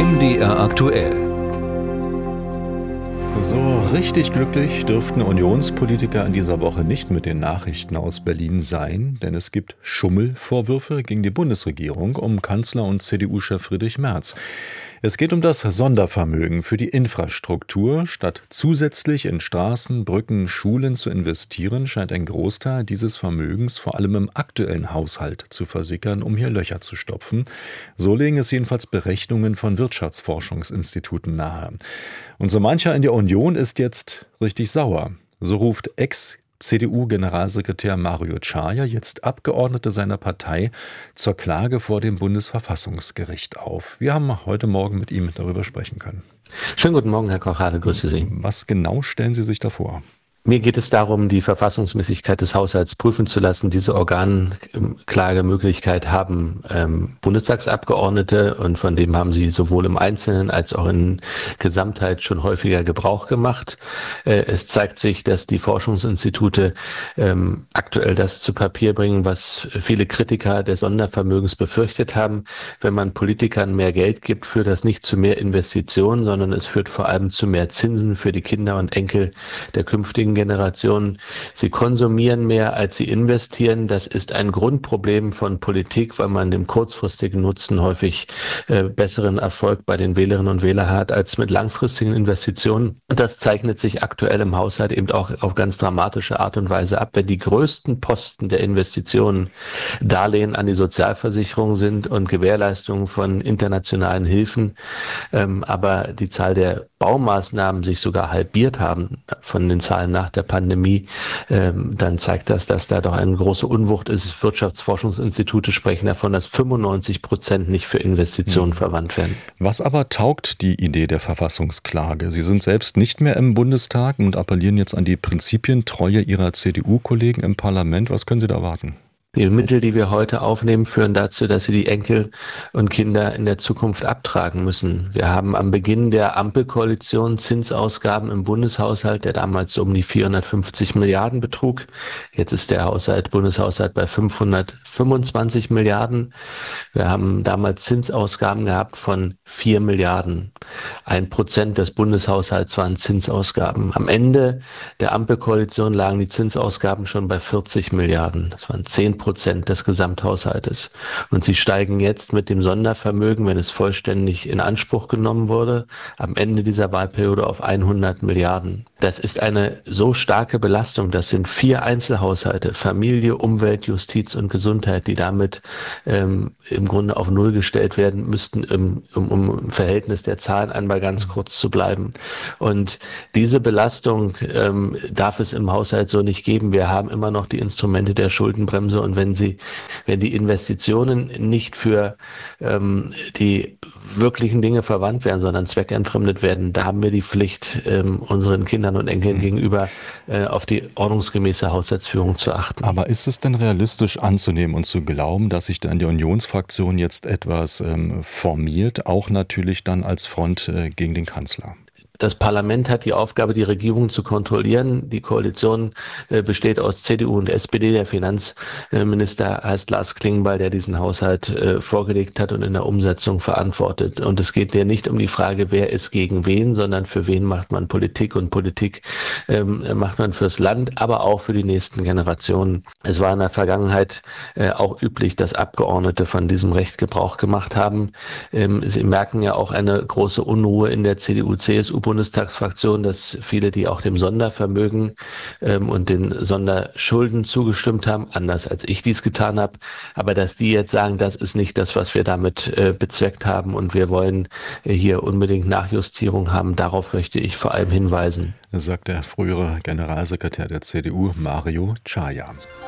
MDR aktuell. So richtig glücklich dürften Unionspolitiker in dieser Woche nicht mit den Nachrichten aus Berlin sein, denn es gibt Schummelvorwürfe gegen die Bundesregierung um Kanzler und CDU-Chef Friedrich Merz. Es geht um das Sondervermögen für die Infrastruktur. Statt zusätzlich in Straßen, Brücken, Schulen zu investieren, scheint ein Großteil dieses Vermögens vor allem im aktuellen Haushalt zu versickern, um hier Löcher zu stopfen. So legen es jedenfalls Berechnungen von Wirtschaftsforschungsinstituten nahe. Und so mancher in der Union ist jetzt richtig sauer. So ruft Ex-CDU-Generalsekretär Mario Czaja jetzt Abgeordnete seiner Partei zur Klage vor dem Bundesverfassungsgericht auf. Wir haben heute Morgen mit ihm darüber sprechen können. Schönen guten Morgen, Herr Kochade, grüße Sie. Was genau stellen Sie sich da vor? Mir geht es darum, die Verfassungsmäßigkeit des Haushalts prüfen zu lassen. Diese Organklagemöglichkeit haben Bundestagsabgeordnete und von dem haben sie sowohl im Einzelnen als auch in Gesamtheit schon häufiger Gebrauch gemacht. Es zeigt sich, dass die Forschungsinstitute aktuell das zu Papier bringen, was viele Kritiker des Sondervermögens befürchtet haben. Wenn man Politikern mehr Geld gibt, führt das nicht zu mehr Investitionen, sondern es führt vor allem zu mehr Zinsen für die Kinder und Enkel der künftigen Generationen. Sie konsumieren mehr, als sie investieren. Das ist ein Grundproblem von Politik, weil man dem kurzfristigen Nutzen häufig besseren Erfolg bei den Wählerinnen und Wählern hat, als mit langfristigen Investitionen. Und das zeichnet sich aktuell im Haushalt eben auch auf ganz dramatische Art und Weise ab. Wenn die größten Posten der Investitionen Darlehen an die Sozialversicherung sind und Gewährleistungen von internationalen Hilfen, aber die Zahl der Baumaßnahmen sich sogar halbiert haben von den Zahlen nach der Pandemie, dann zeigt das, dass da doch eine große Unwucht ist. Wirtschaftsforschungsinstitute sprechen davon, dass 95% nicht für Investitionen verwandt werden. Was aber taugt die Idee der Verfassungsklage? Sie sind selbst nicht mehr im Bundestag und appellieren jetzt an die Prinzipientreue Ihrer CDU-Kollegen im Parlament. Was können Sie da erwarten? Die Mittel, die wir heute aufnehmen, führen dazu, dass sie die Enkel und Kinder in der Zukunft abtragen müssen. Wir haben am Beginn der Ampelkoalition Zinsausgaben im Bundeshaushalt, der damals um die 450 Milliarden betrug. Jetzt ist der Bundeshaushalt bei 525 Milliarden. Wir haben damals Zinsausgaben gehabt von 4 Milliarden. 1% des Bundeshaushalts waren Zinsausgaben. Am Ende der Ampelkoalition lagen die Zinsausgaben schon bei 40 Milliarden. Das waren 10% des Gesamthaushaltes. Und sie steigen jetzt mit dem Sondervermögen, wenn es vollständig in Anspruch genommen wurde, am Ende dieser Wahlperiode auf 100 Milliarden. Das ist eine so starke Belastung. Das sind 4 Einzelhaushalte, Familie, Umwelt, Justiz und Gesundheit, die damit im Grunde auf Null gestellt werden müssten, um im Verhältnis der Zahlen einmal ganz kurz zu bleiben. Und diese Belastung darf es im Haushalt so nicht geben. Wir haben immer noch die Instrumente der Schuldenbremse und wenn die Investitionen nicht für die wirklichen Dinge verwandt werden, sondern zweckentfremdet werden, da haben wir die Pflicht, unseren Kindern und Enkeln gegenüber auf die ordnungsgemäße Haushaltsführung zu achten. Aber ist es denn realistisch anzunehmen und zu glauben, dass sich da in der Unionsfraktion jetzt etwas formiert, auch natürlich dann als Front gegen den Kanzler? Das Parlament hat die Aufgabe, die Regierung zu kontrollieren. Die Koalition besteht aus CDU und SPD. Der Finanzminister heißt Lars Klingbeil, der diesen Haushalt vorgelegt hat und in der Umsetzung verantwortet. Und es geht ja nicht um die Frage, wer ist gegen wen, sondern für wen macht man Politik. Und Politik macht man fürs Land, aber auch für die nächsten Generationen. Es war in der Vergangenheit auch üblich, dass Abgeordnete von diesem Recht Gebrauch gemacht haben. Sie merken ja auch eine große Unruhe in der CDU-CSU-Bundestagsfraktion, dass viele, die auch dem Sondervermögen und den Sonderschulden zugestimmt haben, anders als ich dies getan habe, aber dass die jetzt sagen, das ist nicht das, was wir damit bezweckt haben und wir wollen hier unbedingt Nachjustierung haben, darauf möchte ich vor allem hinweisen. Sagt der frühere Generalsekretär der CDU, Mario Czaja.